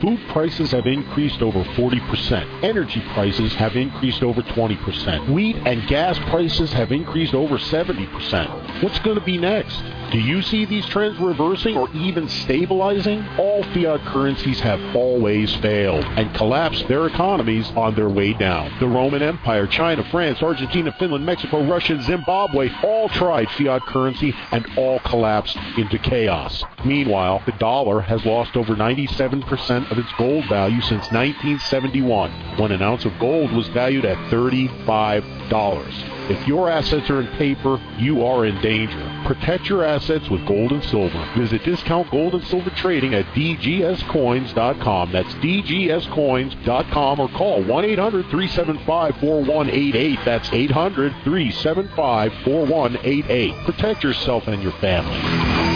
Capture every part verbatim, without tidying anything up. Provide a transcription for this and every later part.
Food prices have increased over forty percent. Energy prices have increased over twenty percent. Wheat and gas prices have increased over seventy percent. What's going to be next? Do you see these trends reversing or even stabilizing? All fiat currencies have always failed and collapsed their economies on their way down. The Roman Empire, China, France, Argentina, Finland, Mexico, Russia, and Zimbabwe all tried fiat currency and all collapsed into chaos. Meanwhile, the dollar has lost over ninety-seven percent of its gold value since nineteen seventy-one, when an ounce of gold was valued at thirty-five dollars. If your assets are in paper, you are in danger. Protect your assets with gold and silver. Visit Discount Gold and Silver Trading at d g s coins dot com. That's d g s coins dot com, or call one eight hundred, three seven five, four one eight eight. That's eight hundred, three seven five, four one eight eight. Protect yourself and your family.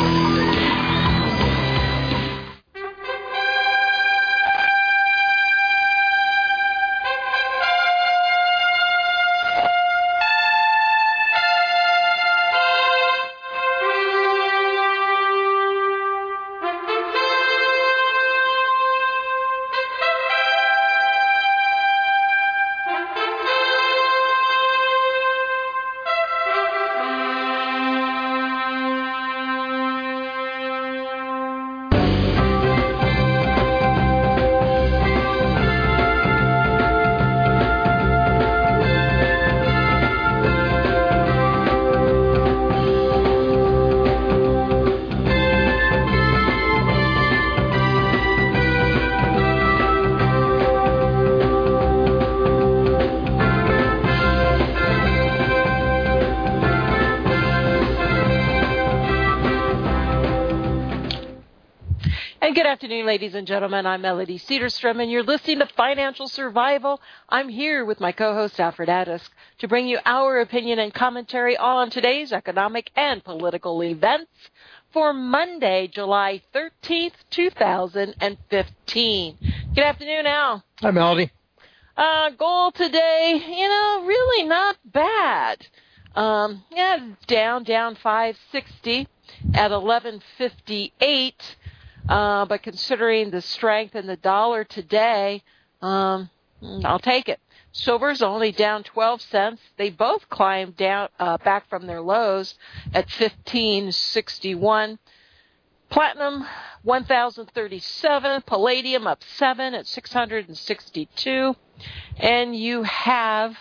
Good afternoon, ladies and gentlemen. I'm Melody Cedarstrom, and you're listening to Financial Survival. I'm here with my co-host, Alfred Adisk, to bring you our opinion and commentary on today's economic and political events for Monday, July thirteenth, two thousand fifteen. Good afternoon, Al. Hi, Melody. Uh, gold today, you know, really not bad. Um, yeah, it's down, down five sixty at eleven fifty-eight. Uh, but considering the strength in the dollar today, um, I'll take it. Silver's only down twelve cents. They both climbed down uh, back from their lows at fifteen sixty-one. Platinum, one thousand thirty-seven. Palladium up seven at six hundred sixty-two. And you have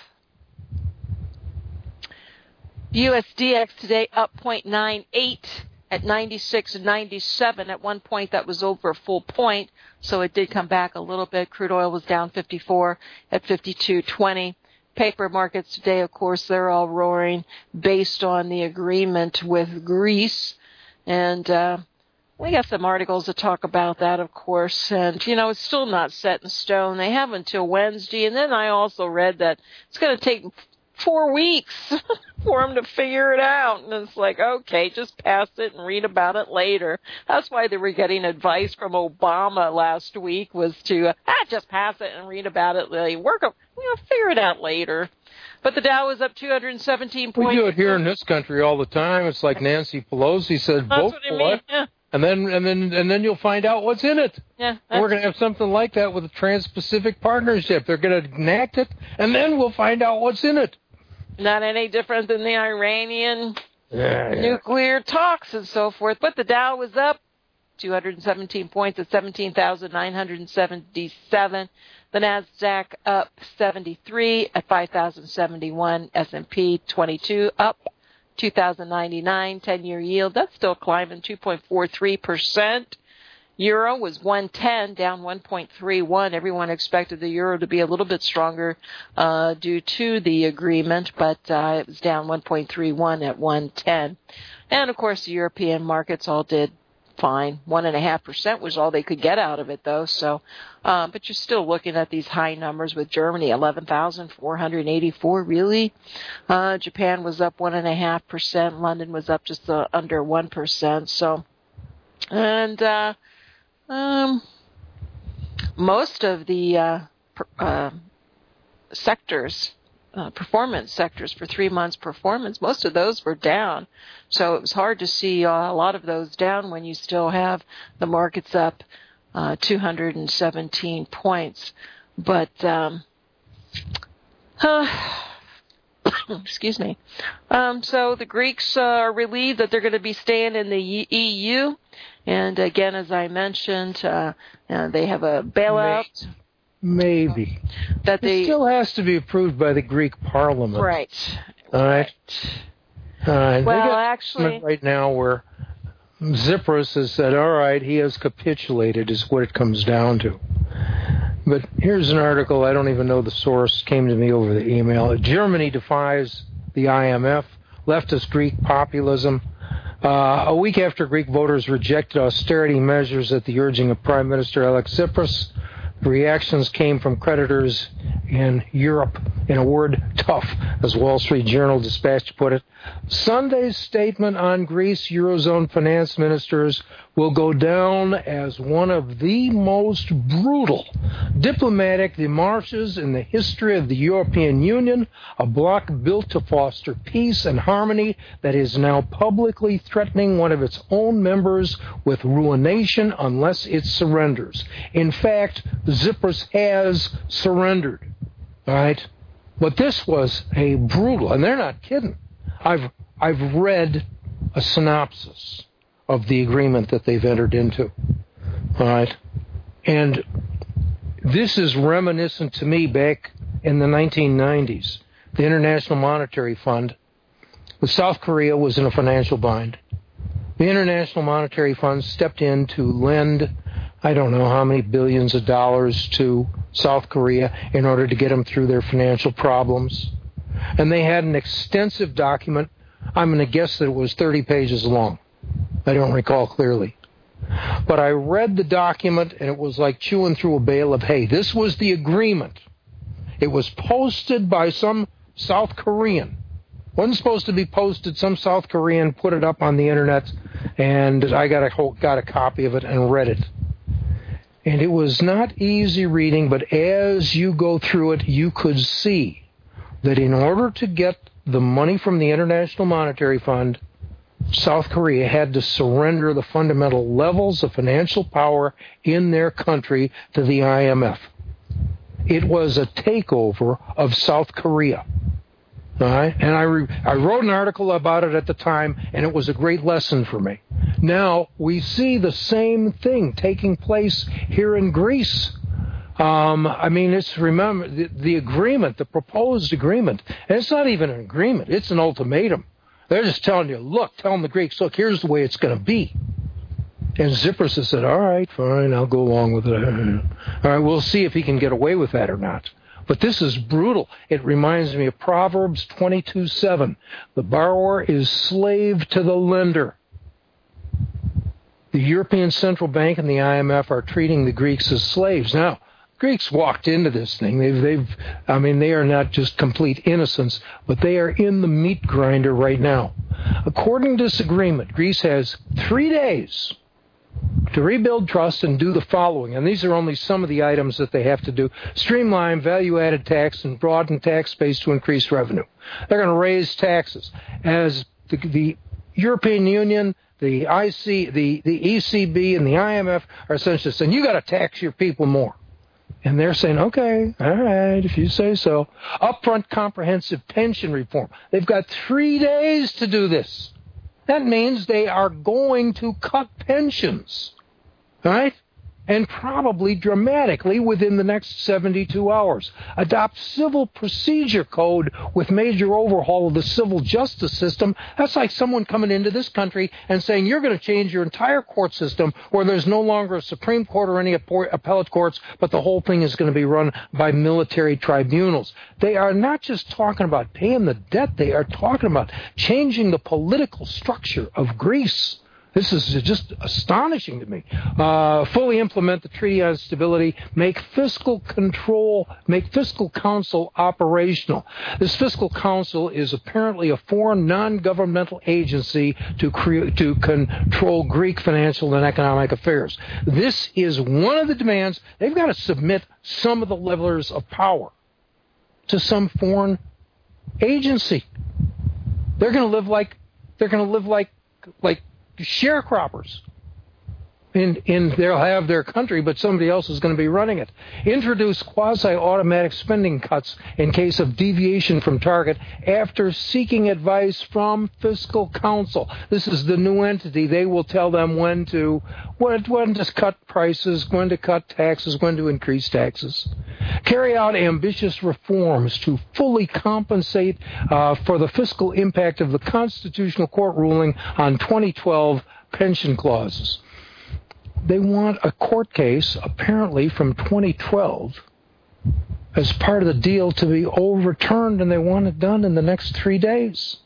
U S D X today up zero point nine eight. At ninety-six ninety-seven. At one point, that was over a full point, so it did come back a little bit. Crude oil was down fifty-four at fifty-two twenty. Paper markets today, of course, they're all roaring based on the agreement with Greece. And uh, we got some articles to talk about that, of course. And, you know, it's still not set in stone. They have until Wednesday. And then I also read that it's going to take four weeks for them to figure it out. And it's like, okay, just pass it and read about it later. That's why they were getting advice from Obama last week, was to, ah, just pass it and read about it. They work, you know, figure it out later. But the Dow was up two hundred seventeen points. We do it here in this country all the time. It's like Nancy Pelosi said, That's vote what I for mean. it. Yeah. And then, and then, and then you'll find out what's in it. Yeah, and we're going to have something like that with the Trans-Pacific Partnership. They're going to enact it, and then we'll find out what's in it. Not any different than the Iranian yeah, yeah. nuclear talks and so forth. But the Dow was up two hundred seventeen points at seventeen thousand nine hundred seventy-seven. The NASDAQ up seventy-three at five thousand seventy-one. S and P twenty-two up two thousand ninety-nine. ten-year yield, that's still climbing two point four three percent. Euro was one ten, down one point three one. Everyone expected the euro to be a little bit stronger uh, due to the agreement, but uh, it was down one point three one at one ten. And, of course, the European markets all did fine. one point five percent was all they could get out of it, though. So, uh, but you're still looking at these high numbers with Germany, eleven thousand four hundred eighty-four, really. Uh, Japan was up one point five percent. London was up just uh, under one percent. So, and... Uh, Um, most of the uh, per, uh, sectors, uh, performance sectors for three months performance, most of those were down. So it was hard to see uh, a lot of those down when you still have the markets up uh, two hundred seventeen points. But, um, uh, excuse me. Um, so the Greeks uh, are relieved that they're going to be staying in the E U. And again, as I mentioned, uh, uh, they have a bailout. Maybe. That they, it still has to be approved by the Greek Parliament. Right. All right. All right. Well, they got actually, right now where Tsipras has said, all right, he has capitulated, is what it comes down to. But here's an article, I don't even know the source, came to me over the email. Germany defies the I M F, leftist Greek populism. Uh, a week after Greek voters rejected austerity measures at the urging of Prime Minister Alex Tsipras, reactions came from creditors in Europe. In a word, tough, as Wall Street Journal Dispatch put it. Sunday's statement on Greece Eurozone finance ministers will go down as one of the most brutal diplomatic démarches in the history of the European Union, a bloc built to foster peace and harmony that is now publicly threatening one of its own members with ruination unless it surrenders. In fact, Tsipras has surrendered. All right? But this was a brutal, and they're not kidding. I've I've read a synopsis of the agreement that they've entered into. All right? And this is reminiscent to me back in the nineteen nineties. The International Monetary Fund, with South Korea was in a financial bind. The International Monetary Fund stepped in to lend, I don't know how many billions of dollars to South Korea in order to get them through their financial problems. And they had an extensive document. I'm going to guess that it was thirty pages long. I don't recall clearly. But I read the document, and it was like chewing through a bale of hay. This was the agreement. It was posted by some South Korean. Wasn't supposed to be posted. Some South Korean put it up on the internet, and I got a, got a copy of it and read it. And it was not easy reading, but as you go through it, you could see that in order to get the money from the International Monetary Fund, South Korea had to surrender the fundamental levels of financial power in their country to the I M F. It was a takeover of South Korea. All right? And I, re- I wrote an article about it at the time, and it was a great lesson for me. Now, we see the same thing taking place here in Greece. Um, I mean, it's, remember, the, the agreement, the proposed agreement, and it's not even an agreement, it's an ultimatum. They're just telling you, look, telling the Greeks, look, here's the way it's going to be. And Tsipras has said, all right, fine, I'll go along with it. All right, we'll see if he can get away with that or not. But this is brutal. It reminds me of Proverbs twenty-two seven. The borrower is slave to the lender. The European Central Bank and the I M F are treating the Greeks as slaves. Now, Greeks walked into this thing. They've, they've, I mean, they are not just complete innocents, but they are in the meat grinder right now. According to this agreement, Greece has three days to rebuild trust and do the following. And these are only some of the items that they have to do. Streamline value-added tax and broaden tax base to increase revenue. They're going to raise taxes. As the, the European Union, the I C, the, the E C B, and the I M F are essentially saying, you got to tax your people more. And they're saying, okay, all right, if you say so. Upfront comprehensive pension reform. They've got three days to do this. That means they are going to cut pensions, right? And probably dramatically within the next seventy-two hours. Adopt civil procedure code with major overhaul of the civil justice system. That's like someone coming into this country and saying, you're going to change your entire court system where there's no longer a Supreme Court or any appellate courts, but the whole thing is going to be run by military tribunals. They are not just talking about paying the debt. They are talking about changing the political structure of Greece. This is just astonishing to me. Uh, fully implement the Treaty on Stability, make fiscal control, make fiscal council operational. This fiscal council is apparently a foreign non-governmental agency to create, to control Greek financial and economic affairs. This is one of the demands. They've got to submit some of the levers of power to some foreign agency. They're going to live like they're going to live like like sharecroppers. In, in they'll have their country, but somebody else is going to be running it. Introduce quasi-automatic spending cuts in case of deviation from target after seeking advice from fiscal counsel. This is the new entity. They will tell them when to when, when to cut prices, when to cut taxes, when to increase taxes. Carry out ambitious reforms to fully compensate uh, for the fiscal impact of the Constitutional Court ruling on twenty twelve pension clauses. They want a court case, apparently from twenty twelve, as part of the deal to be overturned, and they want it done in the next three days.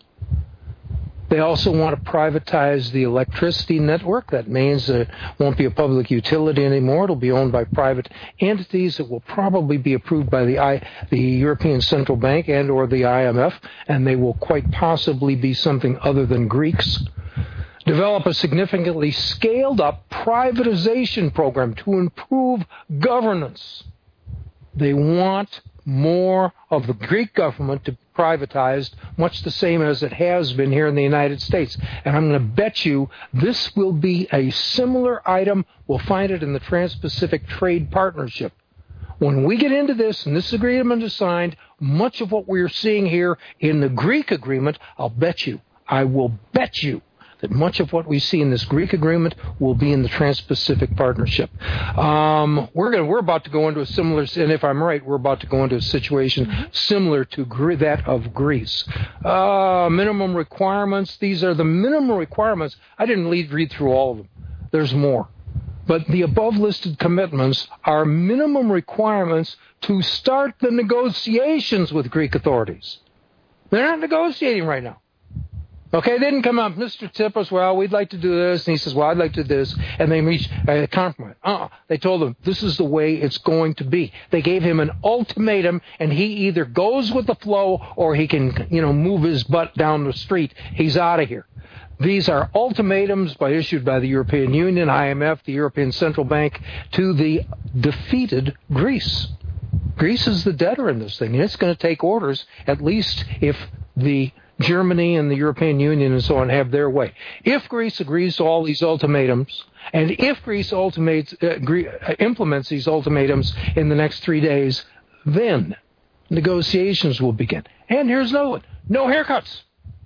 They also want to privatize the electricity network. That means it won't be a public utility anymore. It'll be owned by private entities. It will probably be approved by the I, the European Central Bank and or the I M F, and they will quite possibly be something other than Greeks. Develop a significantly scaled-up privatization program to improve governance. They want more of the Greek government to be privatized, much the same as it has been here in the United States. And I'm going to bet you this will be a similar item. We'll find it in the Trans-Pacific Trade Partnership. When we get into this and this agreement is signed, much of what we're seeing here in the Greek agreement, I'll bet you, I will bet you, that much of what we see in this Greek agreement will be in the Trans-Pacific Partnership. Um, we're going we're about to go into a similar, and if I'm right, we're about to go into a situation similar to Gre- that of Greece. Uh, minimum requirements. These are the minimum requirements. I didn't lead, read through all of them. There's more. But the above-listed commitments are minimum requirements to start the negotiations with Greek authorities. They're not negotiating right now. Okay, they didn't come up, Mister Tsipras, well, we'd like to do this, and he says, well, I'd like to do this, and they reached a compromise. Uh-uh. They told him, this is the way it's going to be. They gave him an ultimatum, and he either goes with the flow, or he can, you know, move his butt down the street. He's out of here. These are ultimatums by, issued by the European Union, I M F, the European Central Bank, to the defeated Greece. Greece is the debtor in this thing, and it's going to take orders, at least if the Germany and the European Union and so on have their way. If Greece agrees to all these ultimatums, and if Greece ultimates, uh, Gre- uh, implements these ultimatums in the next three days, then negotiations will begin. And here's another one. No haircuts.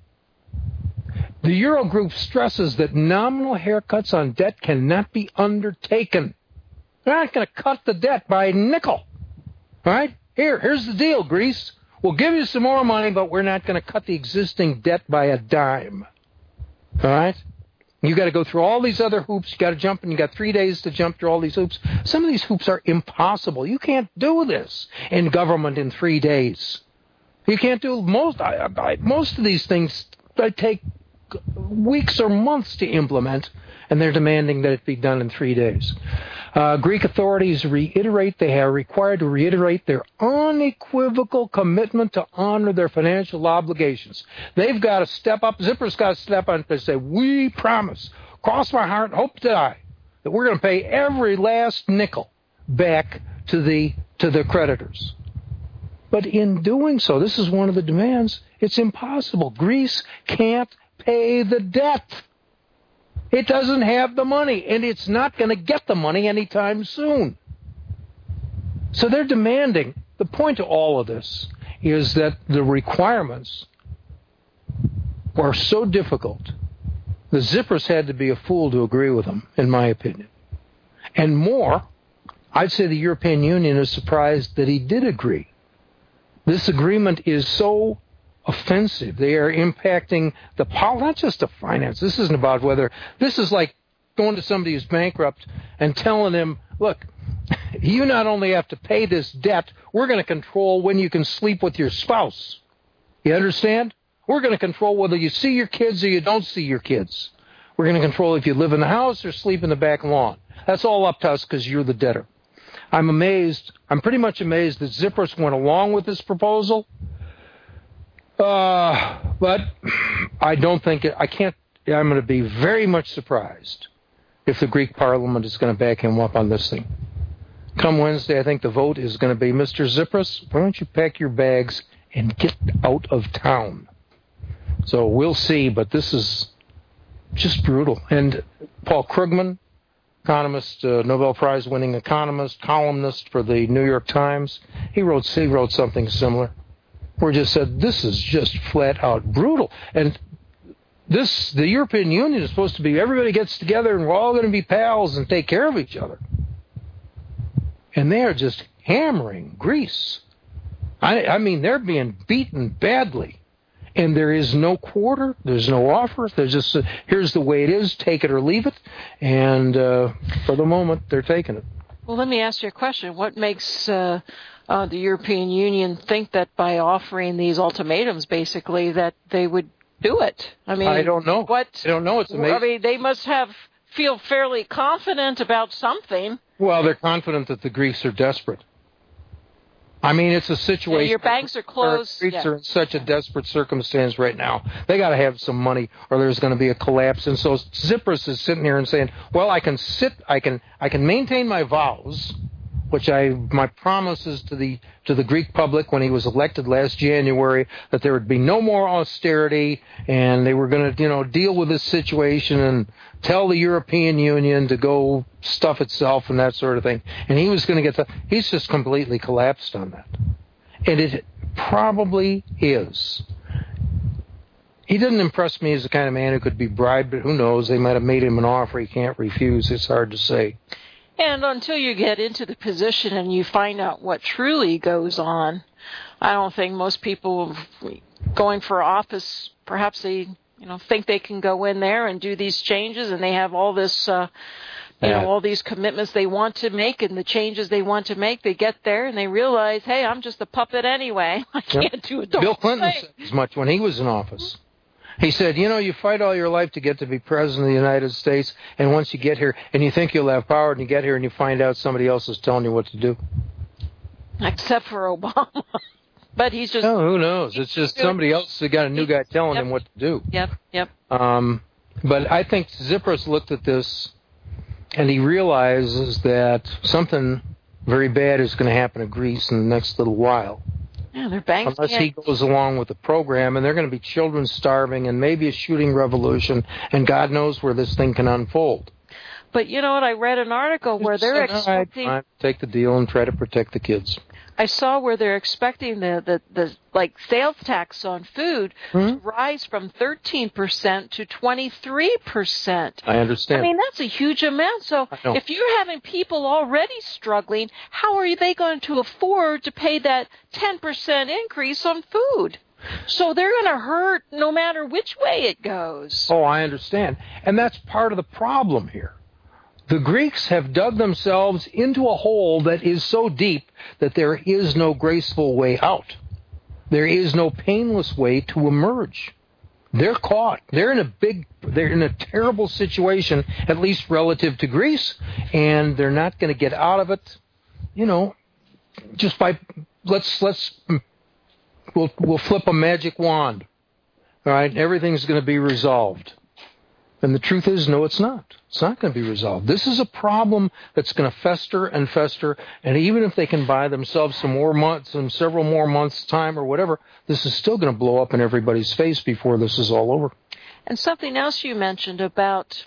The Eurogroup stresses that nominal haircuts on debt cannot be undertaken. They're not going to cut the debt by a nickel. All right? Here, here's the deal, Greece. We'll give you some more money, but we're not going to cut the existing debt by a dime. All right? You got to go through all these other hoops. You got to jump, and you got three days to jump through all these hoops. Some of these hoops are impossible. You can't do this in government in three days. You can't do most. I, I, most of these things they take weeks or months to implement, and they're demanding that it be done in three days. Uh, Greek authorities reiterate they are required to reiterate their unequivocal commitment to honor their financial obligations. They've got to step up. Tsipras got to step up and say, we promise, cross my heart, hope to die, that we're going to pay every last nickel back to the to the creditors. But in doing so, this is one of the demands, it's impossible. Greece can't pay the debt. It doesn't have the money, and it's not going to get the money anytime soon. So they're demanding, the point of all of this is that the requirements are so difficult, the Tsipras had to be a fool to agree with them, in my opinion. And more, I'd say the European Union is surprised that he did agree. This agreement is so offensive. They are impacting the pol- not just the finance. This isn't about whether this is like going to somebody who's bankrupt and telling him, look, you not only have to pay this debt, we're going to control when you can sleep with your spouse. You understand? We're going to control whether you see your kids or you don't see your kids. We're going to control if you live in the house or sleep in the back lawn. That's all up to us because you're the debtor. I'm amazed. I'm pretty much amazed that Tsipras went along with this proposal. Uh, but I don't think it, I can't, I'm going to be very much surprised if the Greek Parliament is going to back him up on this thing. Come Wednesday, I think the vote is going to be, Mister Tsipras, why don't you pack your bags and get out of town? So we'll see, but this is just brutal. And Paul Krugman, economist, uh, Nobel Prize-winning economist, columnist for the New York Times. He wrote he wrote something similar, where he just said, this is just flat-out brutal. And this, the European Union is supposed to be, everybody gets together and we're all going to be pals and take care of each other. And they are just hammering Greece. I, I mean, they're being beaten badly. And there is no quarter, there's no offer, there's just, a, here's the way it is, take it or leave it, and uh, for the moment, they're taking it. Well, let me ask you a question. What makes uh, uh, the European Union think that by offering these ultimatums, basically, that they would do it? I mean, I don't know. What, I don't know, it's amazing. I mean, they must have feel fairly confident about something. Well, they're confident that the Greeks are desperate. I mean, it's a situation. Yeah, your banks are closed. The Greeks yeah. are in such a desperate circumstance right now. They got to have some money, or there's going to be a collapse. And so Tsipras is sitting here and saying, "Well, I can sit, I can, I can maintain my vows, which I, my promises to the to the Greek public when he was elected last January, that there would be no more austerity, and they were going to, you know, deal with this situation and tell the European Union to go stuff itself and that sort of thing." And he was going to get the, he's just completely collapsed on that. And it probably is. He didn't impress me as the kind of man who could be bribed, but who knows, they might have made him an offer he can't refuse. It's hard to say. And until you get into the position and you find out what truly goes on, I don't think most people going for office, perhaps they, you know, think they can go in there and do these changes, and they have all this, uh, you yeah. know, all these commitments they want to make and the changes they want to make. They get there and they realize, hey, I'm just a puppet anyway. I can't yep. do it. Bill Clinton said as much when he was in office. He said, you know, you fight all your life to get to be president of the United States, and once you get here, and you think you'll have power, and you get here and you find out somebody else is telling you what to do. Except for Obama. But he's just... Oh, who knows? It's just somebody else who got a new guy telling yep. him what to do. Yep, yep. Um, but I think Tsipras looked at this, and he realizes that something very bad is going to happen to Greece in the next little while. Yeah, their banks Unless can't. he goes along with the program, and there are going to be children starving and maybe a shooting revolution, and God knows where this thing can unfold. But you know what? I read an article where they're expecting... Right, take the deal and try to protect the kids. I saw where they're expecting the, the, the like sales tax on food mm-hmm. to rise from thirteen percent to twenty-three percent. I understand. I mean, that's a huge amount. So if you're having people already struggling, how are they going to afford to pay that ten percent increase on food? So they're going to hurt no matter which way it goes. Oh, I understand. And that's part of the problem here. The Greeks have dug themselves into a hole that is so deep that there is no graceful way out. There is no painless way to emerge. They're caught. They're in a big, they're in a terrible situation, at least relative to Greece, and they're not going to get out of it, you know, just by, let's, let's, we'll, we'll flip a magic wand. All right, everything's going to be resolved. And the truth is, no, it's not. It's not going to be resolved. This is a problem that's going to fester and fester, and even if they can buy themselves some more months, some several more months' time or whatever, this is still going to blow up in everybody's face before this is all over. And something else you mentioned about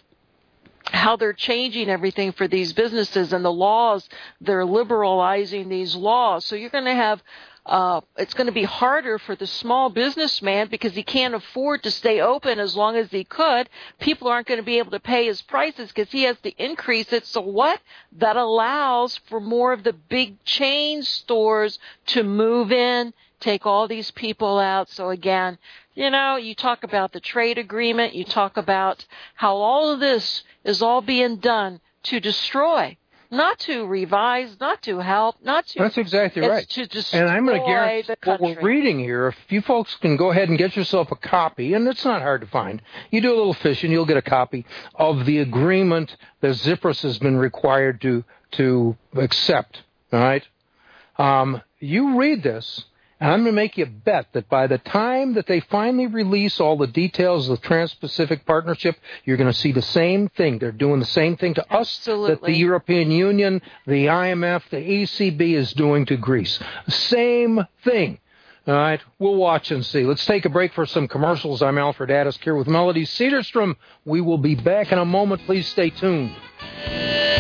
how they're changing everything for these businesses and the laws, they're liberalizing these laws. So you're going to have Uh, it's going to be harder for the small businessman because he can't afford to stay open as long as he could. People aren't going to be able to pay his prices because he has to increase it. So what? That allows for more of the big chain stores to move in, take all these people out. So again, you know, you talk about the trade agreement. You talk about how all of this is all being done to destroy. Not to revise, not to help, not to... That's exactly right. To destroy and I'm going to guarantee the country. What we're reading here, if you folks can go ahead and get yourself a copy, and it's not hard to find. You do a little fishing, you'll get a copy of the agreement that Tsipras has been required to to accept, all right? Um, you read this, and I'm going to make you a bet that by the time that they finally release all the details of the Trans-Pacific Partnership, you're going to see the same thing. They're doing the same thing to us Absolutely. that the European Union, the I M F, the E C B is doing to Greece. Same thing. All right, we'll watch and see. Let's take a break for some commercials. I'm Alfred Addis here with Melody Cedarstrom. We will be back in a moment. Please stay tuned.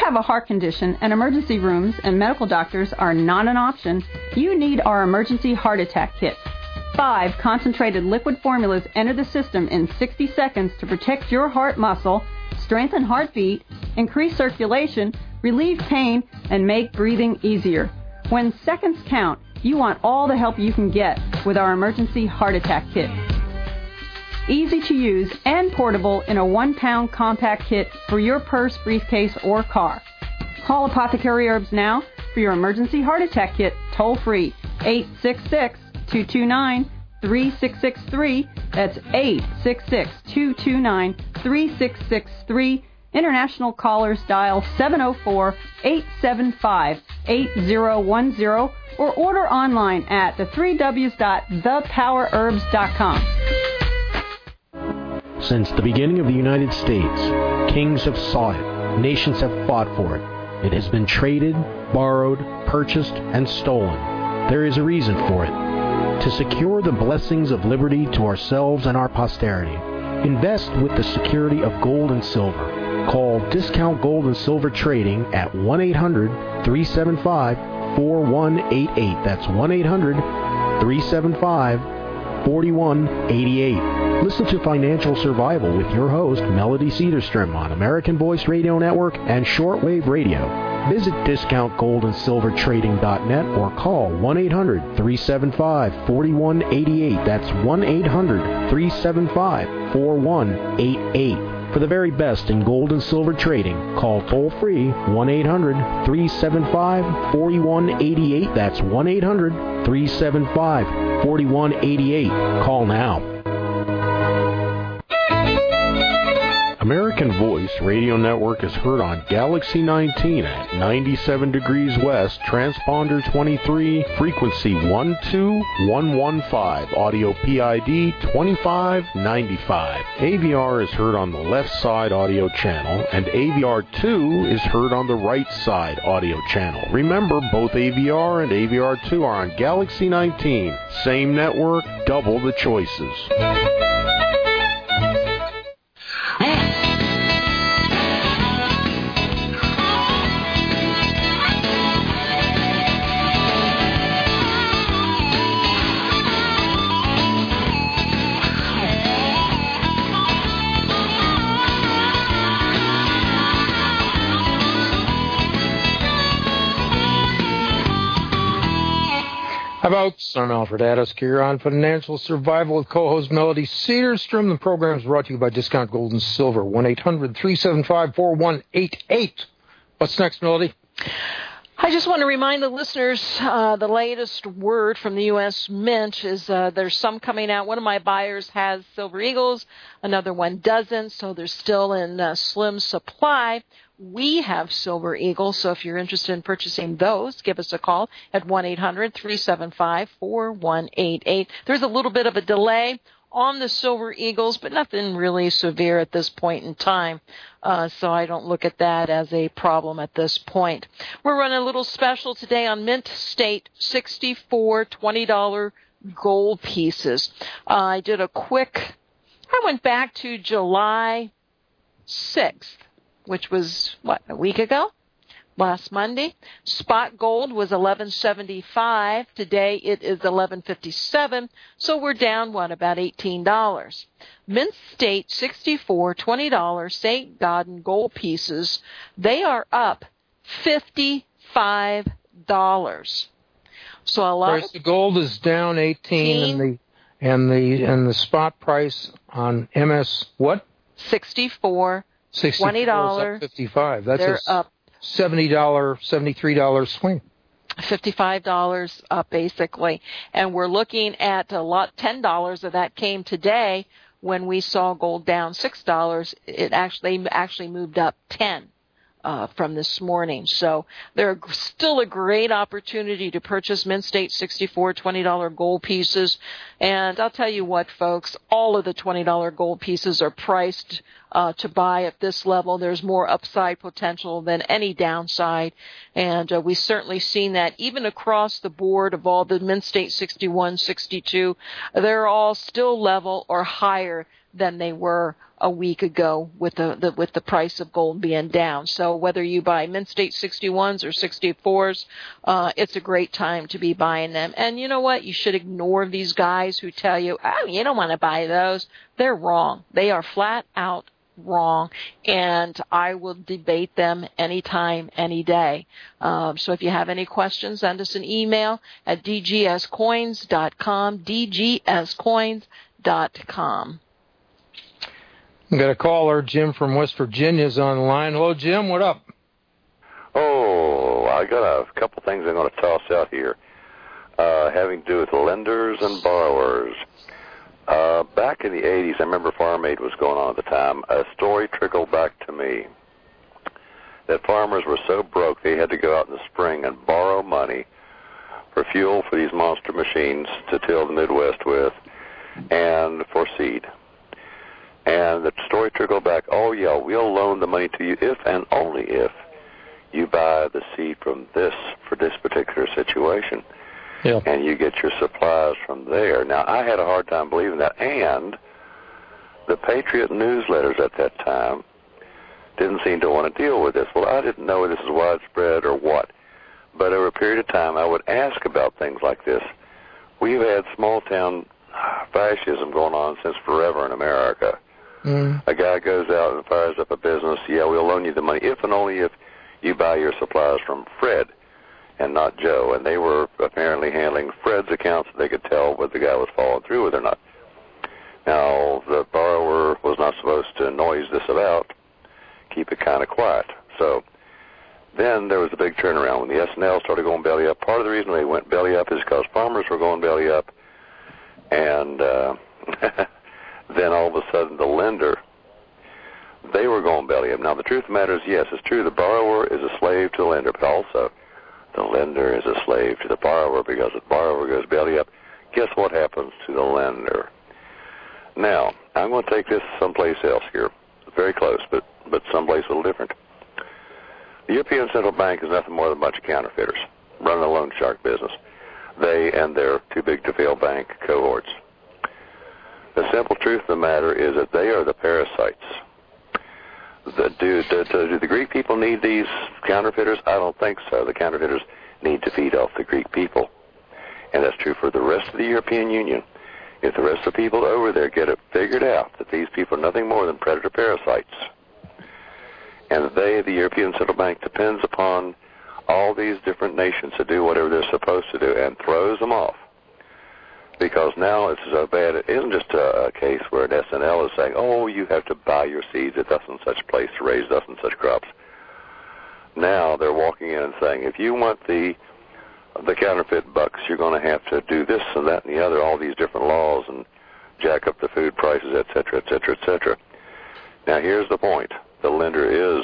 have a heart condition and emergency rooms and medical doctors are not an option, you need our Emergency Heart Attack Kit. Five concentrated liquid formulas enter the system in sixty seconds to protect your heart muscle, strengthen heartbeat, increase circulation, relieve pain, and make breathing easier. When seconds count, you want all the help you can get with our Emergency Heart Attack Kit. Easy to use and portable in a one-pound compact kit for your purse, briefcase, or car. Call Apothecary Herbs now for your Emergency Heart Attack Kit toll-free, eight six six, two two nine, three six six three. That's eight six six, two two nine, three six six three. International callers dial seven oh four, eight seven five, eight oh one oh or order online at the three W's dot the power herbs dot com. Since the beginning of the United States, kings have sought it, nations have fought for it. It has been traded, borrowed, purchased, and stolen. There is a reason for it. To secure the blessings of liberty to ourselves and our posterity, invest with the security of gold and silver. Call Discount Gold and Silver Trading at one eight hundred, three seven five, four one eight eight. That's one eight hundred, three seven five, four one eight eight. Listen to Financial Survival with your host, Melody Cedarstrom, on American Voice Radio Network and Shortwave Radio. Visit discount gold and silver trading dot net or call one eight hundred, three seven five, four one eight eight. That's one eight hundred, three seven five, four one eight eight. For the very best in gold and silver trading, call toll-free one eight hundred, three seven five, four one eight eight. That's one eight hundred, three seven five, four one eight eight. Call now. American Voice Radio Network is heard on Galaxy nineteen at ninety-seven degrees west, transponder twenty-three, frequency one two one one five, audio P I D twenty-five ninety-five. A V R is heard on the left side audio channel, and A V R two is heard on the right side audio channel. Remember, both A V R and A V R two are on Galaxy nineteen. Same network, double the choices. How about I'm Alfred Addis here on Financial Survival with co-host Melody Cedarstrom. The program is brought to you by Discount Gold and Silver, one eight hundred, three seven five, four one eight eight. What's next, Melody? I just want to remind the listeners, uh, the latest word from the U S Mint is uh, there's some coming out. One of my buyers has Silver Eagles, another one doesn't, so they're still in uh, slim supply. We have Silver Eagles, so if you're interested in purchasing those, give us a call at one eight hundred, three seven five, four one eight eight. There's a little bit of a delay on the Silver Eagles, but nothing really severe at this point in time, uh, so I don't look at that as a problem at this point. We're running a little special today on Mint State sixty-four twenty dollars gold pieces. Uh, I did a quick, I went back to July sixth. Which was, what, a week ago? Last Monday. Spot gold was eleven seventy-five. Today it is eleven fifty-seven. So we're down, what, about eighteen dollars. Mint State sixty-four twenty dollars Saint Gaudens gold pieces. They are up fifty-five dollars. So a lot. Price of gold is down eighteen, and the and the and the spot price on M S what? sixty-four. Twenty dollars, fifty-five. That's they're a up seventy dollars, seventy-three dollars swing. Fifty-five dollars up basically, and we're looking at a lot. Ten dollars of that came today when we saw gold down six dollars. It actually actually moved up ten. Uh, from this morning. So there's still a great opportunity to purchase Mint State sixty-four twenty dollars gold pieces. And I'll tell you what, folks, all of the twenty dollars gold pieces are priced uh, to buy at this level. There's more upside potential than any downside. And uh, we've certainly seen that even across the board of all the Mint State sixty-one, sixty-two. They're all still level or higher than they were a week ago with the, the with the price of gold being down. So whether you buy Mint State sixty-ones or sixty-fours, uh, it's a great time to be buying them. And you know what? You should ignore these guys who tell you, oh, you don't want to buy those. They're wrong. They are flat out wrong, and I will debate them anytime, any day. Um, so if you have any questions, send us an email at d g s coins dot com, d g s coins dot com. We got a caller, Jim from West Virginia is on the line. Hello, Jim. What up? Oh, I got a couple things I'm going to toss out here, uh, having to do with lenders and borrowers. Uh, back in the eighties, I remember Farm Aid was going on at the time. A story trickled back to me that farmers were so broke they had to go out in the spring and borrow money for fuel for these monster machines to till the Midwest with and for seed. And the story trickled back, oh, yeah, we'll loan the money to you if and only if you buy the seed from this for this particular situation. Yeah. And you get your supplies from there. Now, I had a hard time believing that. And the Patriot newsletters at that time didn't seem to want to deal with this. Well, I didn't know if this is widespread or what. But over a period of time, I would ask about things like this. We've had small-town fascism going on since forever in America. Mm. A guy goes out and fires up a business. Yeah, we'll loan you the money if and only if you buy your supplies from Fred and not Joe. And they were apparently handling Fred's accounts so they could tell whether the guy was following through with it or not. Now, the borrower was not supposed to noise this about, keep it kind of quiet. So then there was a big turnaround when the S and L started going belly up. Part of the reason they went belly up is because farmers were going belly up, and uh, then all of a sudden the lender, they were going belly up. Now, the truth of the matter is, yes, it's true, the borrower is a slave to the lender, but also the lender is a slave to the borrower, because if the borrower goes belly up, guess what happens to the lender? Now, I'm going to take this someplace else here, very close, but, but someplace a little different. The European Central Bank is nothing more than a bunch of counterfeiters running a loan shark business. They and their too-big-to-fail bank cohorts. The simple truth of the matter is that they are the parasites. The, do, do, do the Greek people need these counterfeiters? I don't think so. The counterfeiters need to feed off the Greek people. And that's true for the rest of the European Union. If the rest of the people over there get it figured out that these people are nothing more than predator parasites, and that they, the European Central Bank, depends upon all these different nations to do whatever they're supposed to do and throws them off. Because now it's so bad, it isn't just a, a case where an S and L is saying, oh, you have to buy your seeds at thus and such place to raise thus and such crops. Now they're walking in and saying, if you want the the counterfeit bucks, you're going to have to do this and that and the other, all these different laws, and jack up the food prices, et cetera, et cetera, et cetera. Now here's the point. The lender is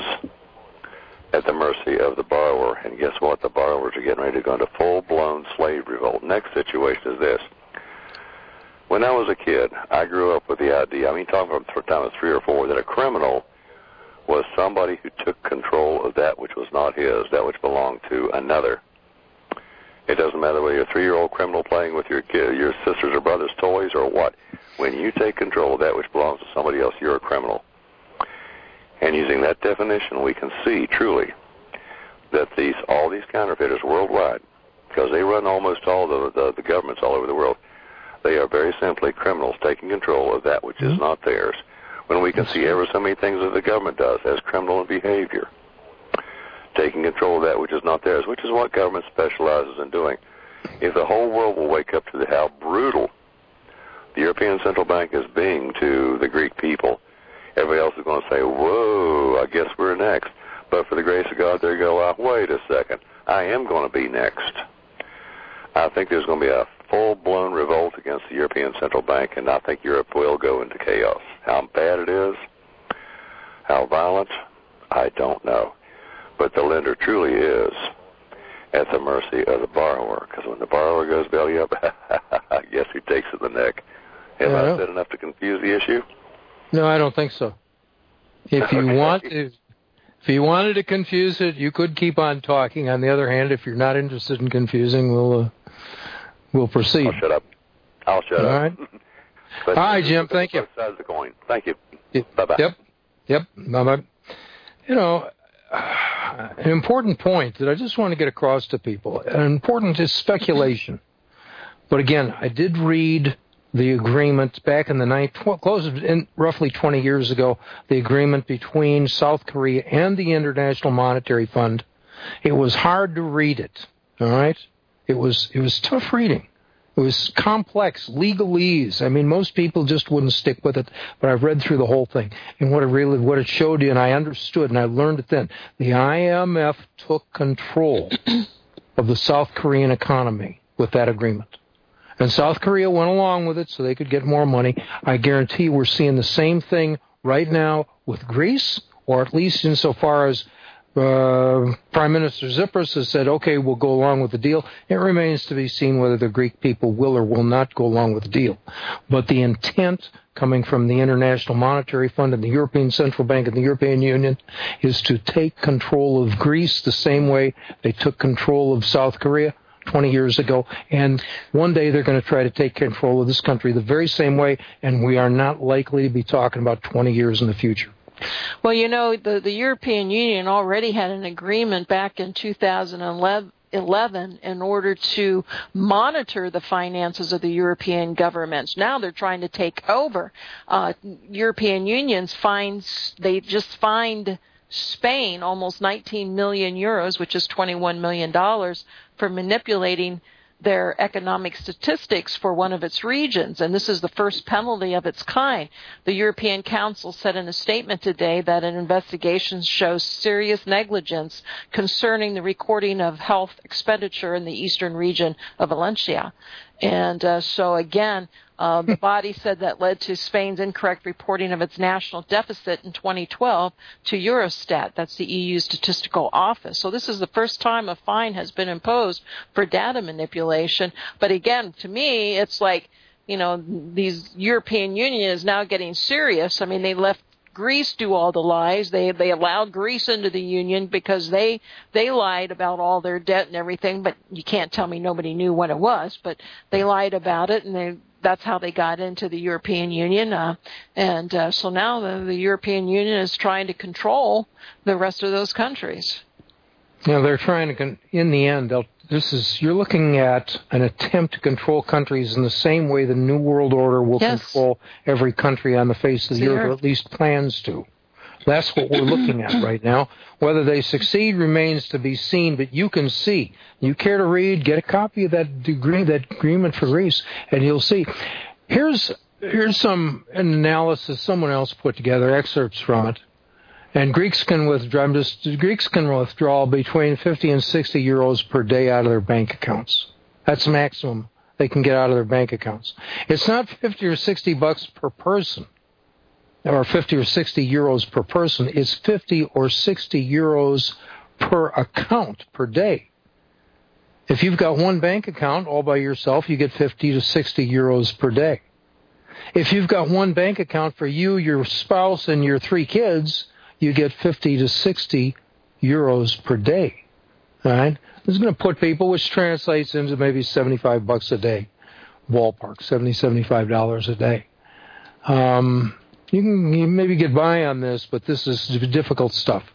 at the mercy of the borrower, and guess what? The borrowers are getting ready to go into full-blown slave revolt. Next situation is this. When I was a kid, I grew up with the idea, I mean, talking from the time I was three or four, that a criminal was somebody who took control of that which was not his, that which belonged to another. It doesn't matter whether you're a three-year-old criminal playing with your kid, your sister's or brother's toys or what. When you take control of that which belongs to somebody else, you're a criminal. And using that definition, we can see truly that these all these counterfeiters worldwide, because they run almost all the, the, the governments all over the world, they are very simply criminals taking control of that which mm-hmm. is not theirs, when we can see ever so many things that the government does as criminal behavior, taking control of that which is not theirs, which is what government specializes in doing. If the whole world will wake up to the, how brutal the European Central Bank is being to the Greek people, everybody else is going to say, whoa, I guess we're next. But for the grace of God, there you go, uh, wait a second, I am going to be next. I think there's going to be a full-blown revolt against the European Central Bank, and I think Europe will go into chaos. How bad it is, how violent, I don't know. But the lender truly is at the mercy of the borrower, because when the borrower goes belly up, I guess he takes it in the neck. Have yeah, I said enough to confuse the issue? No, I don't think so. If you okay. want to, if you wanted to confuse it, you could keep on talking. On the other hand, if you're not interested in confusing, we'll uh, we'll proceed. I'll shut up. I'll shut All up. Right. But All right, Jim. Thank you. Both sides of the coin. Thank you. Yep. Bye-bye. Yep. Yep. Bye-bye. You know, an important point that I just want to get across to people, an important is speculation. But again, I did read the agreement back in the night, close in roughly twenty years ago, the agreement between South Korea and the International Monetary Fund. It was hard to read it. All right? It was it was tough reading. It was complex, legalese. I mean, most people just wouldn't stick with it, but I've read through the whole thing. And what it really, what it showed you, and I understood, and I learned it then, the I M F took control of the South Korean economy with that agreement. And South Korea went along with it so they could get more money. I guarantee we're seeing the same thing right now with Greece, or at least insofar as Uh, Prime Minister Tsipras has said, okay, we'll go along with the deal. It remains to be seen whether the Greek people will or will not go along with the deal. But the intent coming from the International Monetary Fund and the European Central Bank and the European Union is to take control of Greece the same way they took control of South Korea twenty years ago. And one day they're going to try to take control of this country the very same way, and we are not likely to be talking about twenty years in the future. Well, you know, the, the European Union already had an agreement back in two thousand eleven in order to monitor the finances of the European governments. Now they're trying to take over. Uh, European Unions finds, they just fined Spain almost nineteen million euros, which is twenty-one million dollars, for manipulating their economic statistics for one of its regions, and this is the first penalty of its kind. The European Council said in a statement today that an investigation shows serious negligence concerning the recording of health expenditure in the eastern region of Valencia. And uh, so, again, uh, the body said that led to Spain's incorrect reporting of its national deficit in twenty twelve to Eurostat. That's the E U statistical office. So this is the first time a fine has been imposed for data manipulation. But again, to me, it's like, you know, these European Union is now getting serious. I mean, they left Greece do all the lies. They they allowed Greece into the union because they they lied about all their debt and everything. But you can't tell me nobody knew what it was. But they lied about it, and they that's how they got into the European Union. Uh, and uh, so now the, the European Union is trying to control the rest of those countries. Now they're trying to, con- in the end, they'll, this is you're looking at an attempt to control countries in the same way the New World Order will yes. control every country on the face of the Sure. earth, or at least plans to. That's what we're looking at right now. Whether they succeed remains to be seen, but you can see. You care to read, get a copy of that degree, that agreement for Greece, and you'll see. Here's here's some an analysis someone else put together, excerpts from it. And Greeks can withdraw I'm just, Greeks can withdraw between fifty and sixty euros per day out of their bank accounts. That's the maximum they can get out of their bank accounts. It's not fifty or sixty bucks per person, or fifty or sixty euros per person. It's fifty or sixty euros per account per day. If you've got one bank account all by yourself, you get fifty to sixty euros per day. If you've got one bank account for you, your spouse, and your three kids, you get fifty to sixty euros per day. All right? This is going to put people, which translates into maybe seventy-five bucks a day, ballpark, seventy, seventy-five dollars a day. Um, you can you maybe get by on this, but this is difficult stuff.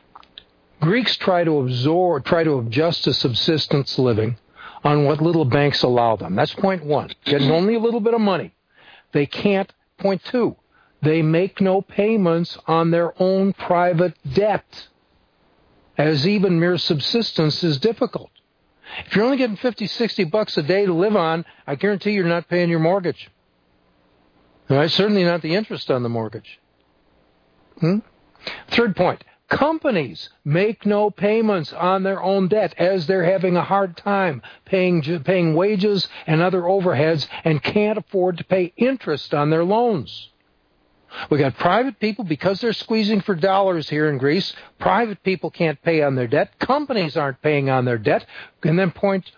Greeks try to absorb, try to adjust to subsistence living on what little banks allow them. That's point one. Getting only a little bit of money. They can't. Point two. They make no payments on their own private debt, as even mere subsistence is difficult. If you're only getting fifty, sixty bucks a day to live on, I guarantee you're not paying your mortgage. All right, certainly not the interest on the mortgage. Hmm? Third point, companies make no payments on their own debt, as they're having a hard time paying paying wages and other overheads and can't afford to pay interest on their loans. We got private people, because they're squeezing for dollars here in Greece, private people can't pay on their debt. Companies aren't paying on their debt. And then point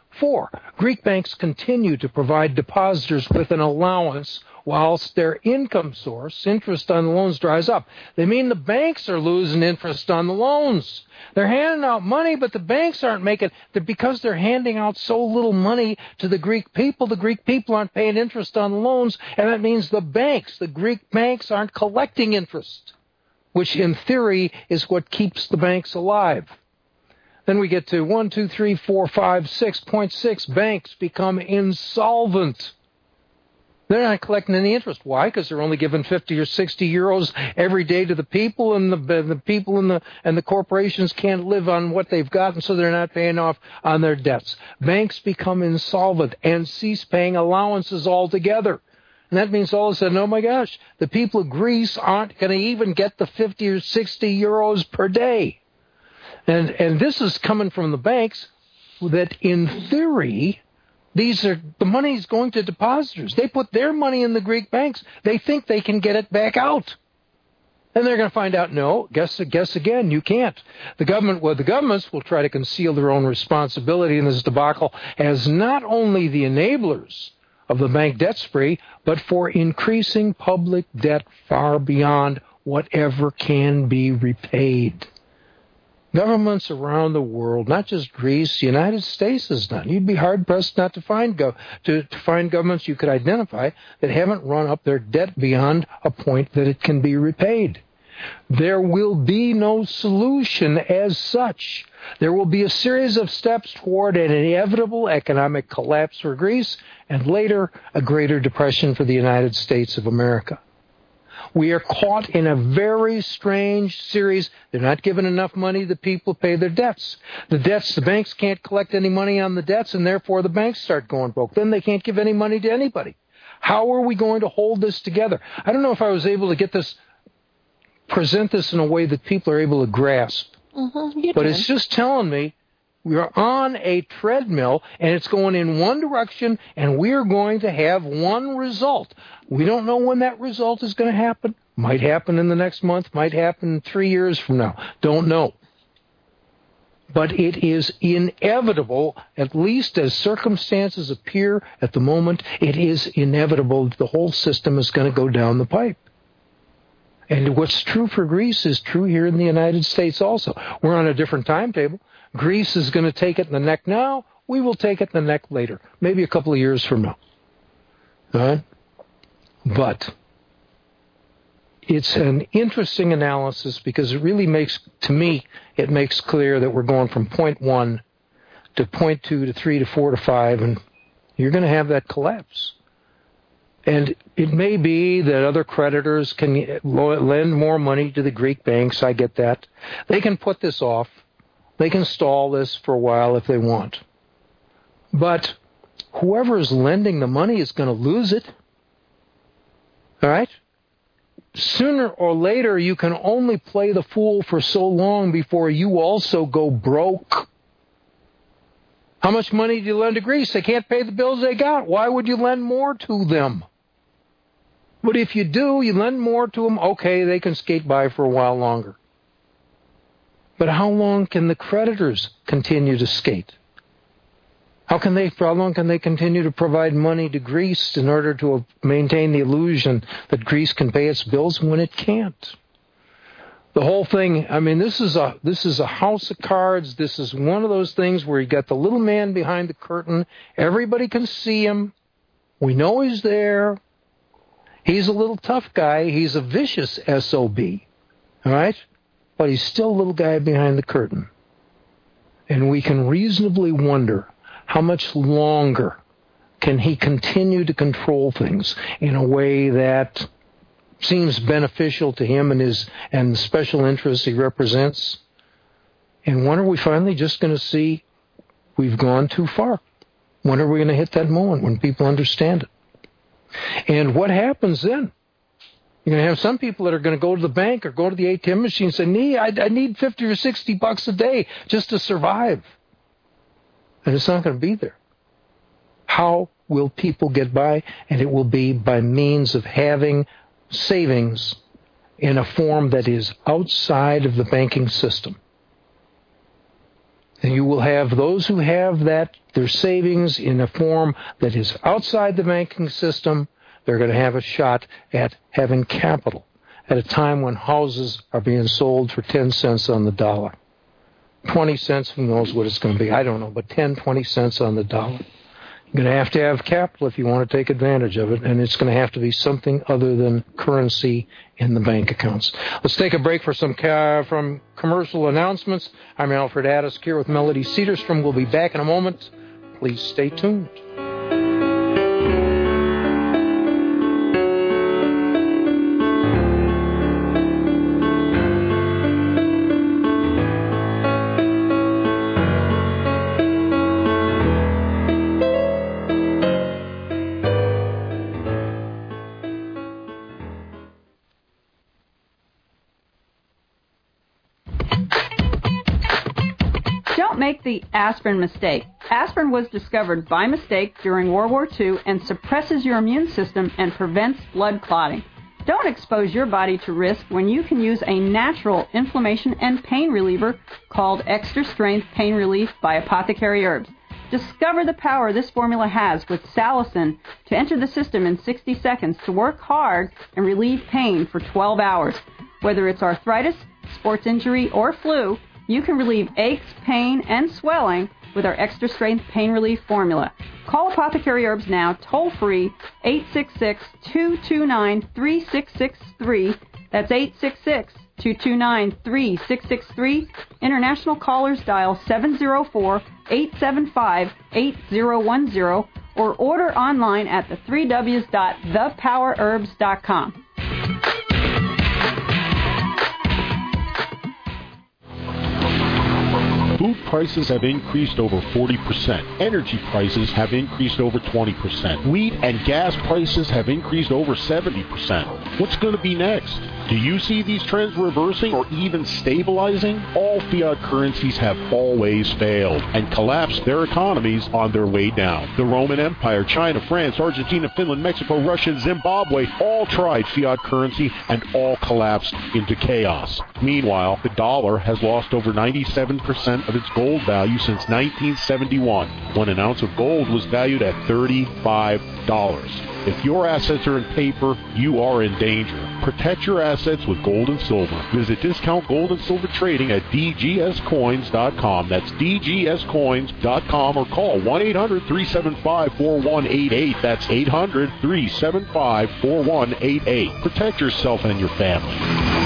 Four, Greek banks continue to provide depositors with an allowance whilst their income source, interest on the loans, dries up. They mean the banks are losing interest on the loans. They're handing out money, but the banks aren't making it. Because they're handing out so little money to the Greek people, the Greek people aren't paying interest on the loans, and that means the banks, the Greek banks, aren't collecting interest, which in theory is what keeps the banks alive. Then we get to one, two, three, four, five, six point six. Banks become insolvent. They're not collecting any interest. Why? Because they're only giving fifty or sixty euros every day to the people, and the the people and the and the corporations can't live on what they've got, and so they're not paying off on their debts. Banks become insolvent and cease paying allowances altogether. And that means all of a sudden, oh my gosh, the people of Greece aren't going to even get the fifty or sixty euros per day. And and this is coming from the banks that, in theory, these are the money's going to depositors. They put their money in the Greek banks. They think they can get it back out. And they're going to find out, no, guess guess again, you can't. The government, well, the governments will try to conceal their own responsibility in this debacle as not only the enablers of the bank debt spree, but for increasing public debt far beyond whatever can be repaid. Governments around the world, not just Greece, the United States has done. You'd be hard-pressed not to find go to, to find governments you could identify that haven't run up their debt beyond a point that it can be repaid. There will be no solution as such. There will be a series of steps toward an inevitable economic collapse for Greece and later a greater depression for the United States of America. We are caught in a very strange series. They're not giving enough money to people to pay their debts. The debts, the banks can't collect any money on the debts, and therefore the banks start going broke. Then they can't give any money to anybody. How are we going to hold this together? I don't know if I was able to get this, present this in a way that people are able to grasp. Mm-hmm, but it's just telling me we're on a treadmill, and it's going in one direction, and we're going to have one result. We don't know when that result is going to happen. Might happen in the next month, might happen three years from now. Don't know. But it is inevitable, at least as circumstances appear at the moment, it is inevitable that the whole system is going to go down the pipe. And what's true for Greece is true here in the United States also. We're on a different timetable. Greece is going to take it in the neck now. We will take it in the neck later, maybe a couple of years from now. All right? But it's an interesting analysis because it really makes, to me, it makes clear that we're going from point one to point two to three to four to five, and you're going to have that collapse. And it may be that other creditors can lend more money to the Greek banks. I get that. They can put this off. They can stall this for a while if they want. But whoever is lending the money is going to lose it. All right? Sooner or later, you can only play the fool for so long before you also go broke. How much money do you lend to Greece? They can't pay the bills they got. Why would you lend more to them? But if you do, you lend more to them, okay, they can skate by for a while longer. But how long can the creditors continue to skate? How can they, for how long can they continue to provide money to Greece in order to maintain the illusion that Greece can pay its bills when it can't? The whole thing, I mean, this is a this is a house of cards. This is one of those things where you got the little man behind the curtain. Everybody can see him. We know he's there. He's a little tough guy. He's a vicious S O B. All right? But he's still a little guy behind the curtain. And we can reasonably wonder how much longer can he continue to control things in a way that seems beneficial to him and his and the special interests he represents. And when are we finally just going to see we've gone too far? When are we going to hit that moment when people understand it? And what happens then? You're going to have some people that are going to go to the bank or go to the A T M machine and say, nee, I, I need fifty or sixty bucks a day just to survive. And it's not going to be there. How will people get by? And it will be by means of having savings in a form that is outside of the banking system. And you will have those who have that, their savings in a form that is outside the banking system. They're going to have a shot at having capital at a time when houses are being sold for ten cents on the dollar. twenty cents, who knows what it's going to be. I don't know, but ten, twenty cents on the dollar. You're going to have to have capital if you want to take advantage of it, and it's going to have to be something other than currency in the bank accounts. Let's take a break for some ca- from commercial announcements. I'm Alfred Addis here with Melody Cedarstrom. We'll be back in a moment. Please stay tuned. Make the aspirin mistake. Aspirin was discovered by mistake during World War Two and suppresses your immune system and prevents blood clotting. Don't expose your body to risk when you can use a natural inflammation and pain reliever called Extra Strength Pain Relief by Apothecary Herbs. Discover the power this formula has with salicin to enter the system in sixty seconds to work hard and relieve pain for twelve hours. Whether it's arthritis, sports injury, or flu, you can relieve aches, pain, and swelling with our Extra Strength Pain Relief formula. Call Apothecary Herbs now, toll-free, eight six six, two two nine, three six six three. That's eight six six, two two nine, three six six three. International callers dial seven zero four, eight seven five, eight zero one zero or order online at the three w's dot the power herbs dot com. Food prices have increased over forty percent. Energy prices have increased over twenty percent. Wheat and gas prices have increased over seventy percent. What's going to be next? Do you see these trends reversing or even stabilizing? All fiat currencies have always failed and collapsed their economies on their way down. The Roman Empire, China, France, Argentina, Finland, Mexico, Russia, and Zimbabwe all tried fiat currency and all collapsed into chaos. Meanwhile, the dollar has lost over ninety-seven percent of its gold value since nineteen seventy-one, when an ounce of gold was valued at thirty-five dollars. If your assets are in paper, you are in danger. Protect your assets with gold and silver. Visit Discount Gold and Silver Trading at d g s coins dot com. That's d g s coins dot com or call one eight hundred, three seven five, four one eight eight. That's eight hundred, three seven five, four one eight eight. Protect yourself and your family.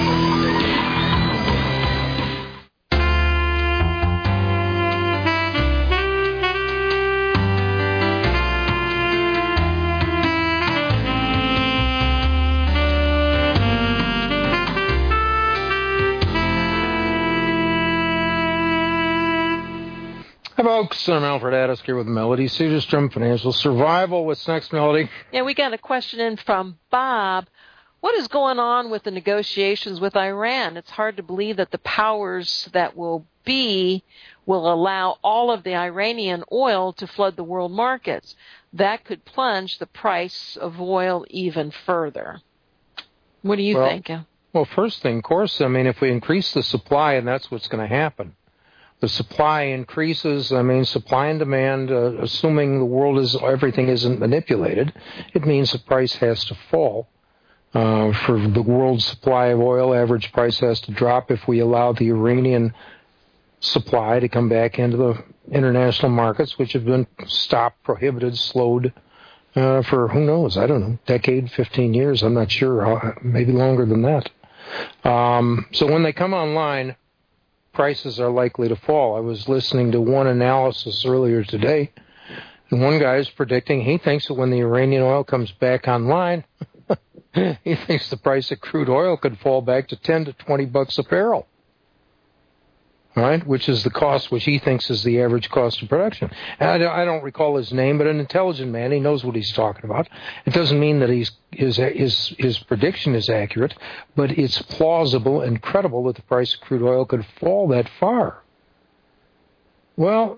Folks, I'm Alfred Addis here with Melody Cedarstrom, Financial Survival. What's next, Melody? Yeah, we got a question in from Bob. What is going on with the negotiations with Iran? It's hard to believe that the powers that will be will allow all of the Iranian oil to flood the world markets. That could plunge the price of oil even further. What do you well, think? Well, first thing, of course, I mean, if we increase the supply, and that's what's going to happen. The supply increases, I mean, supply and demand, uh, assuming the world is, everything isn't manipulated, it means the price has to fall. Uh, for the world's supply of oil, average price has to drop if we allow the Iranian supply to come back into the international markets, which have been stopped, prohibited, slowed uh, for, who knows, I don't know, decade, fifteen years, I'm not sure, how, maybe longer than that. Um, so when they come online, prices are likely to fall. I was listening to one analysis earlier today, and one guy is predicting he thinks that when the Iranian oil comes back online, he thinks the price of crude oil could fall back to ten to twenty bucks a barrel, right? Which is the cost, which he thinks is the average cost of production. And I don't recall his name, but an intelligent man. He knows what he's talking about. It doesn't mean that he's, his, his, his prediction is accurate, but it's plausible and credible that the price of crude oil could fall that far. Well,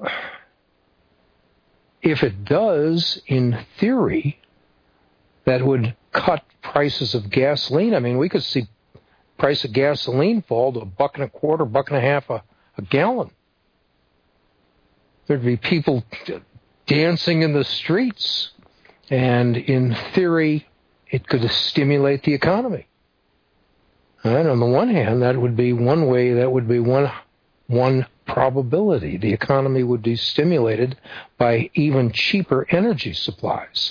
if it does, in theory, that would cut prices of gasoline. I mean, we could see price of gasoline fall to a buck and a quarter, buck and a half a, a gallon. There'd be people dancing in the streets, and in theory, it could stimulate the economy. And on the one hand, that would be one way, that would be one one probability. The economy would be stimulated by even cheaper energy supplies.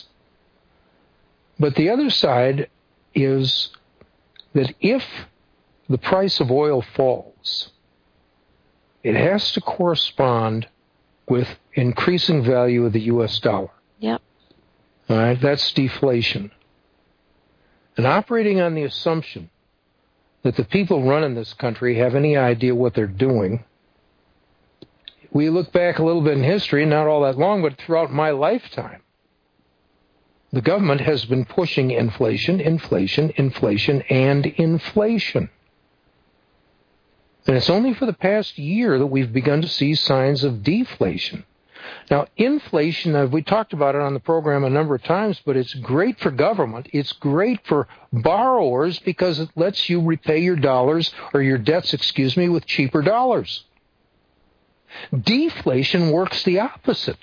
But the other side is that if the price of oil falls, it has to correspond with increasing value of the U S dollar. Yep. All right, that's deflation. And operating on the assumption that the people running this country have any idea what they're doing, we look back a little bit in history, not all that long, but throughout my lifetime, the government has been pushing inflation, inflation, inflation, and inflation. And it's only for the past year that we've begun to see signs of deflation. Now, inflation, uh, we talked about it on the program a number of times, but it's great for government. It's great for borrowers because it lets you repay your dollars, or your debts, excuse me, with cheaper dollars. Deflation works the opposite.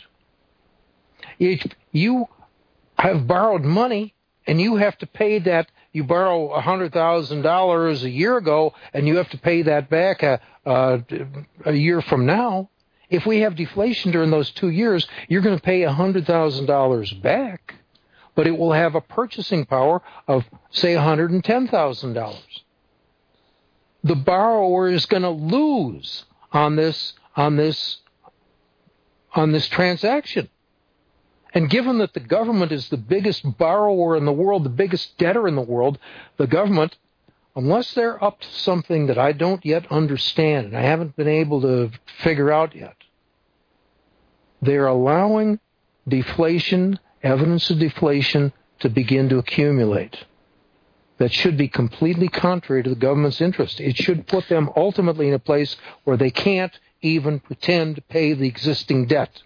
If you have borrowed money and you have to pay that, you borrow one hundred thousand dollars a year ago and you have to pay that back a, a, a year from now, if we have deflation during those two years, you're going to pay one hundred thousand dollars back, but it will have a purchasing power of, say, one hundred ten thousand dollars. The borrower is going to lose on this, on this, on this transaction. And given that the government is the biggest borrower in the world, the biggest debtor in the world, the government, unless they're up to something that I don't yet understand, and I haven't been able to figure out yet, they're allowing deflation, evidence of deflation, to begin to accumulate. That should be completely contrary to the government's interest. It should put them ultimately in a place where they can't even pretend to pay the existing debt.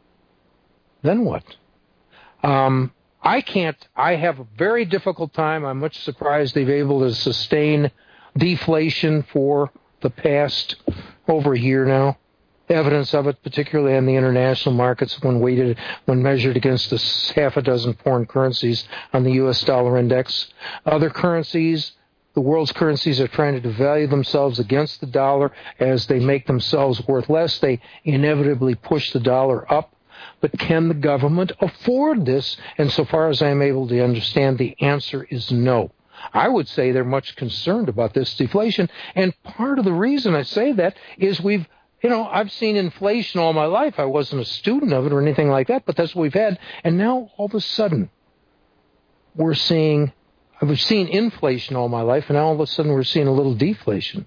Then what? Um, I can't, I have a very difficult time. I'm much surprised they've been able to sustain deflation for the past over a year now. Evidence of it, particularly on the international markets, when weighted, when measured against the half a dozen foreign currencies on the U S dollar index. Other currencies, the world's currencies, are trying to devalue themselves against the dollar. As they make themselves worth less, they inevitably push the dollar up. But can the government afford this? And so far as I'm able to understand, the answer is no. I would say they're much concerned about this deflation. And part of the reason I say that is we've, you know, I've seen inflation all my life. I wasn't a student of it or anything like that, but that's what we've had. And now all of a sudden we're seeing, I've seen inflation all my life, and now all of a sudden we're seeing a little deflation.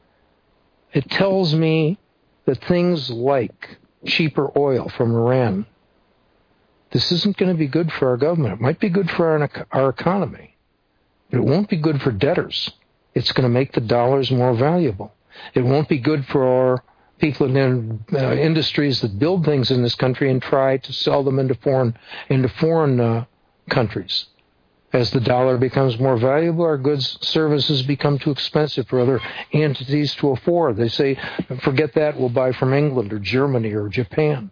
It tells me that things like cheaper oil from Iran, this isn't going to be good for our government. It might be good for our, our economy, but it won't be good for debtors. It's going to make the dollars more valuable. It won't be good for our people in uh, industries that build things in this country and try to sell them into foreign into foreign uh, countries. As the dollar becomes more valuable, our goods, services become too expensive for other entities to afford. They say, forget that, we'll buy from England or Germany or Japan.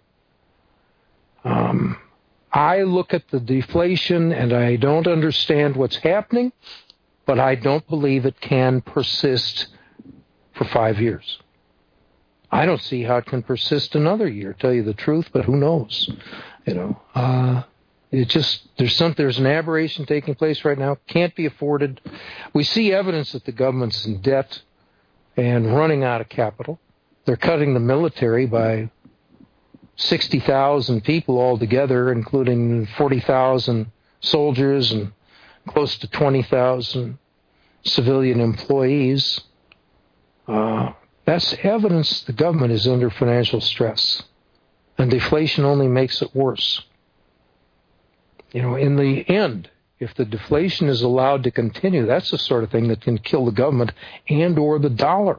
Um, I look at the deflation and I don't understand what's happening, but I don't believe it can persist for five years. I don't see how it can persist another year, to tell you the truth, but who knows? You know, uh, It just, there's some, there's an aberration taking place right now, can't be afforded. We see evidence that the government's in debt and running out of capital. They're cutting the military by sixty thousand people altogether, including forty thousand soldiers and close to twenty thousand civilian employees. Uh, that's evidence the government is under financial stress, and deflation only makes it worse. You know, in the end, if the deflation is allowed to continue, that's the sort of thing that can kill the government and or the dollar.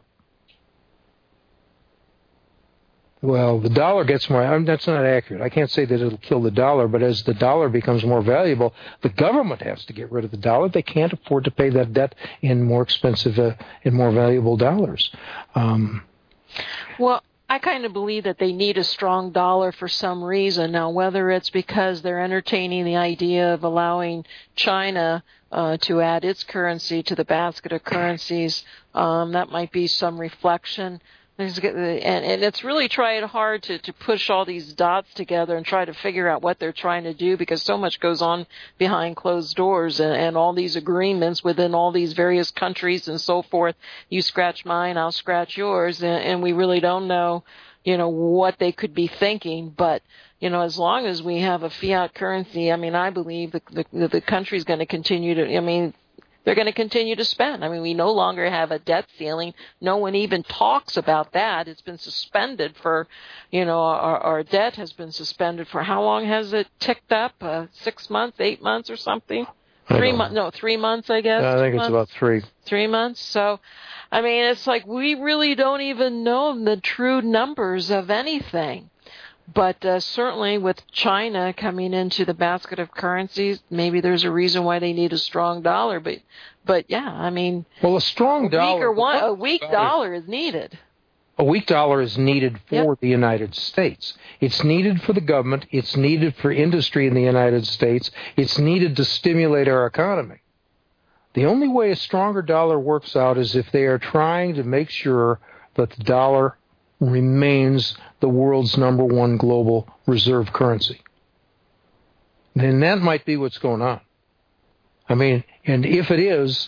Well, the dollar gets more, I mean, that's not accurate. I can't say that it'll kill the dollar, but as the dollar becomes more valuable, the government has to get rid of the dollar. They can't afford to pay that debt in more expensive, uh, in more valuable dollars. Um, well, I kind of believe that they need a strong dollar for some reason. Now, whether it's because they're entertaining the idea of allowing China uh, to add its currency to the basket of currencies, um, that might be some reflection. There's, and, and it's really trying hard to, to push all these dots together and try to figure out what they're trying to do, because so much goes on behind closed doors and, and all these agreements within all these various countries and so forth. You scratch mine, I'll scratch yours, and, and we really don't know, you know, what they could be thinking. But, you know, as long as we have a fiat currency, I mean, I believe the, the, the country's going to continue to, I mean, they're going to continue to spend. I mean, we no longer have a debt ceiling. No one even talks about that. It's been suspended for, you know, our, our debt has been suspended for how long has it ticked up? Uh, six months, eight months or something? Three months? No, three months, I guess. Yeah, I think it's months? about three. Three months. So, I mean, it's like we really don't even know the true numbers of anything. But uh, certainly with China coming into the basket of currencies, maybe there's a reason why they need a strong dollar. But, but yeah, I mean, well, a strong a dollar, weak, one, a weak dollar is needed. A weak dollar is needed for yep. the United States. It's needed for the government. It's needed for industry in the United States. It's needed to stimulate our economy. The only way a stronger dollar works out is if they are trying to make sure that the dollar remains the world's number one global reserve currency. Then that might be what's going on. I mean, and if it is,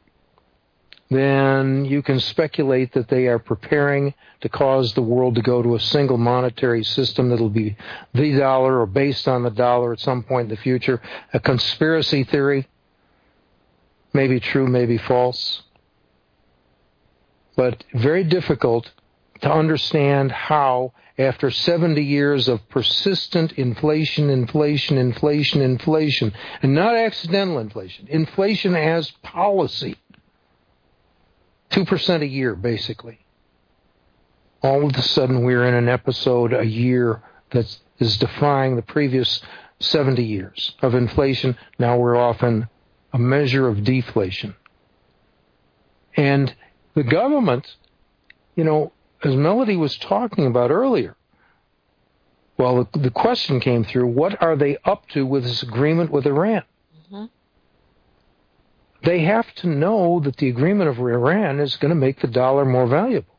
then you can speculate that they are preparing to cause the world to go to a single monetary system that'll be the dollar or based on the dollar at some point in the future. A conspiracy theory, maybe true, maybe false, but very difficult to understand how, after seventy years of persistent inflation, inflation, inflation, inflation, and not accidental inflation, inflation as policy, two percent a year, basically. All of a sudden, we're in an episode a year that is defying the previous seventy years of inflation. Now we're off in a measure of deflation. And the government, you know, as Melody was talking about earlier, well, the, the question came through, what are they up to with this agreement with Iran? Mm-hmm. They have to know that the agreement of Iran is going to make the dollar more valuable.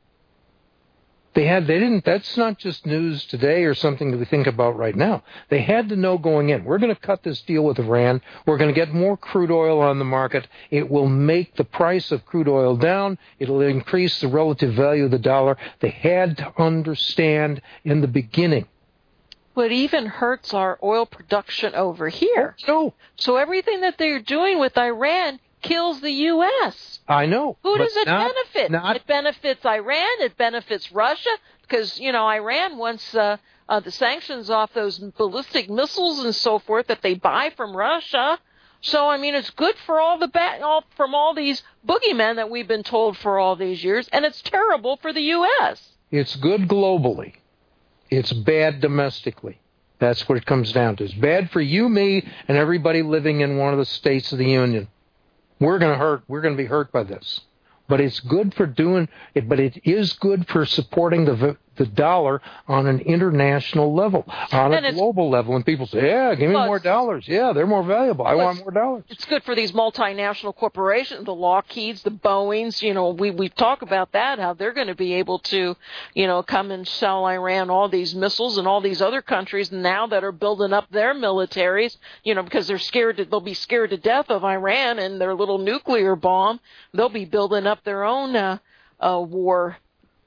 They had, they didn't, that's not just news today or something that we think about right now. They had to know going in, we're going to cut this deal with Iran. We're going to get more crude oil on the market. It will make the price of crude oil down. It'll increase the relative value of the dollar. They had to understand in the beginning. But it even hurts our oil production over here. No. So everything that they're doing with Iran kills the U S I know. Who does it not, benefit? Not, it benefits Iran. It benefits Russia because, you know, Iran wants uh, uh, the sanctions off those ballistic missiles and so forth that they buy from Russia. So, I mean, it's good for all the ba- all, from all these boogeymen that we've been told for all these years, and it's terrible for the U S It's good globally. It's bad domestically. That's what it comes down to. It's bad for you, me, and everybody living in one of the states of the Union. We're going to hurt. We're going to be hurt by this. But it's good for doing it. But it is good for supporting the the dollar on an international level, on and a global level. And people say, yeah, give me more dollars. Yeah, they're more valuable. I want more dollars. It's good for these multinational corporations, the Lockheeds, the Boeings. You know, we, we talk about that, how they're going to be able to, you know, come and sell Iran all these missiles and all these other countries now that are building up their militaries, you know, because they're scared, to, they'll be scared to death of Iran and their little nuclear bomb. They'll be building up their own uh, uh, war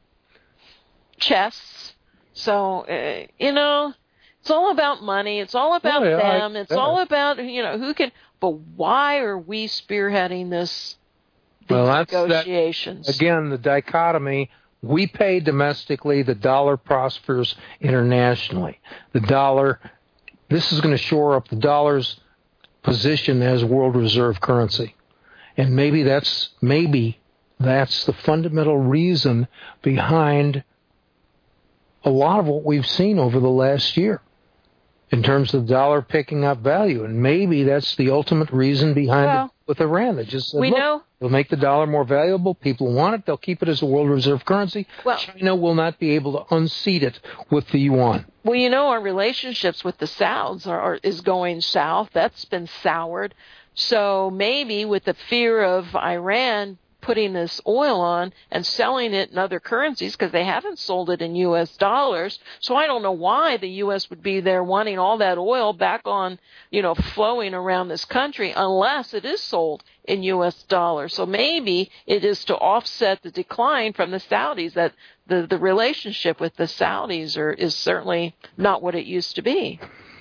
chests. So, uh, you know, it's all about money. It's all about oh, yeah, them. I, it's yeah. all about, you know, who can, but why are we spearheading this, these well, that's, negotiations? That, again, the dichotomy, we pay domestically, the dollar prospers internationally. The dollar, this is going to shore up the dollar's position as world reserve currency. And maybe that's, maybe that's the fundamental reason behind a lot of what we've seen over the last year. in terms of the dollar picking up value. And maybe that's the ultimate reason behind well, it with Iran. They just said, we look, know. It'll make the dollar more valuable. People want it. They'll keep it as a world reserve currency. Well, China will not be able to unseat it with the yuan. Well, you know, our relationships with the Saudis are, are, is going south. That's been soured. So maybe with the fear of Iran putting this oil on and selling it in other currencies, because they haven't sold it in U S dollars. So I don't know why the U S would be there wanting all that oil back on, you know, flowing around this country unless it is sold in U S dollars. So maybe it is to offset the decline from the Saudis, that the, the relationship with the Saudis are, is certainly not what it used to be.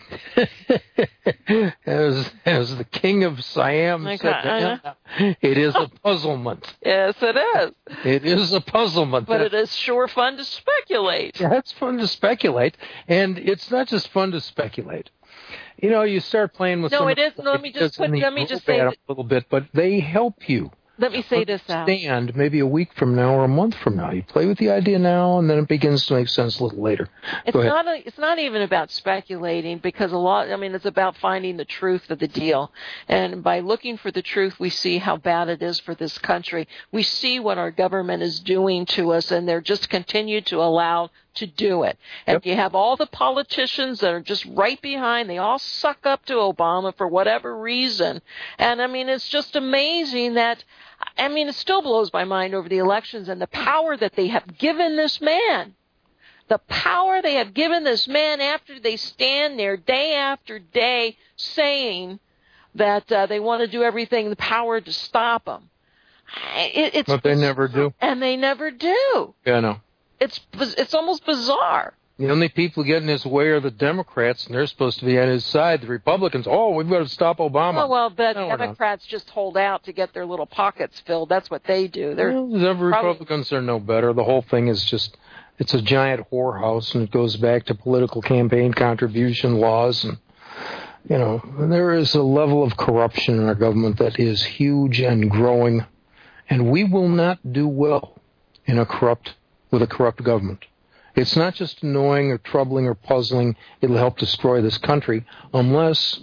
as, as the king of Siam Okay, said to him, it is a puzzlement. Yes, it is. It is a puzzlement. But it is sure fun to speculate. Yeah, it's fun to speculate. And it's not just fun to speculate. You know, you start playing with no, some it is. No, let me just put, let me just say that a little bit, but they help you. Let me say this out. Understand maybe a week from now or a month from now. You play with the idea now, and then it begins to make sense a little later. It's Go ahead. not. A, it's not even about speculating, because a lot. I mean, it's about finding the truth of the deal, and by looking for the truth, we see how bad it is for this country. We see what our government is doing to us, and they're just continue to allow to do it. And yep. You have all the politicians that are just right behind. They all suck up to Obama for whatever reason. And, I mean, it's just amazing that, I mean, it still blows my mind over the elections and the power that they have given this man. The power they have given this man after they stand there day after day saying that uh, they want to do everything in the power to stop him. It, it's but they never do. And they never do. Yeah, I know. It's it's almost bizarre. The only people getting his way are the Democrats, and they're supposed to be on his side. The Republicans, oh, we've got to stop Obama. Oh, well, the no, Democrats just hold out to get their little pockets filled. That's what they do. They're well, the probably... Republicans are no better. The whole thing is just, it's a giant whorehouse, and it goes back to political campaign contribution laws. And, you know, there is a level of corruption in our government that is huge and growing, and we will not do well in a corrupt with a corrupt government. It's not just annoying or troubling or puzzling. It'll help destroy this country unless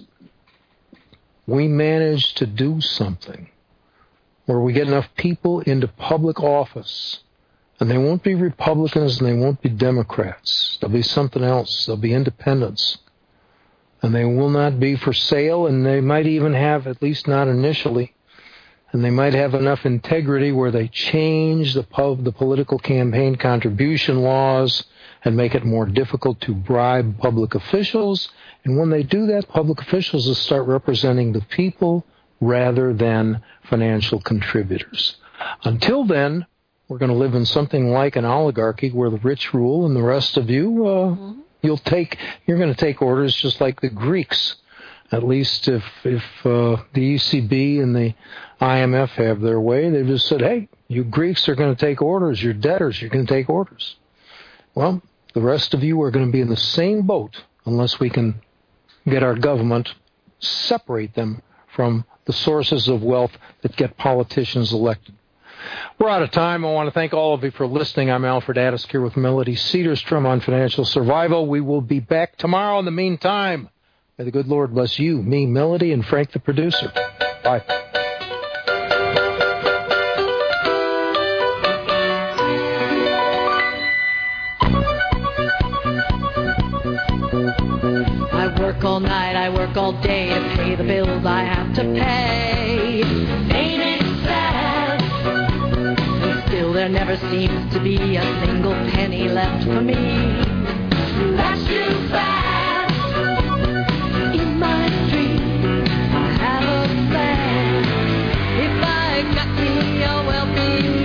we manage to do something where we get enough people into public office. And they won't be Republicans and they won't be Democrats. There'll be something else. There'll be independents. And they will not be for sale, and they might even have, at least not initially, and they might have enough integrity where they change the pub, the political campaign contribution laws and make it more difficult to bribe public officials. And when they do that, public officials will start representing the people rather than financial contributors. Until then, we're going to live in something like an oligarchy where the rich rule and the rest of you, uh, mm-hmm. you'll take, you're going to take orders just like the Greeks. At least if if uh, the E C B and the I M F have their way, they've just said, hey, you Greeks are going to take orders. You're debtors. You're going to take orders. Well, the rest of you are going to be in the same boat unless we can get our government, separate them from the sources of wealth that get politicians elected. We're out of time. I want to thank all of you for listening. I'm Alfred Addis here with Melody Cedarstrom on Financial Survival. We will be back tomorrow. In the meantime, may the good Lord bless you, me, Melody, and Frank the producer. Bye. I work all night, I work all day to pay the bills I have to pay. Ain't it sad? And still there never seems to be a single penny left for me. That's too bad. If I got me a wealthy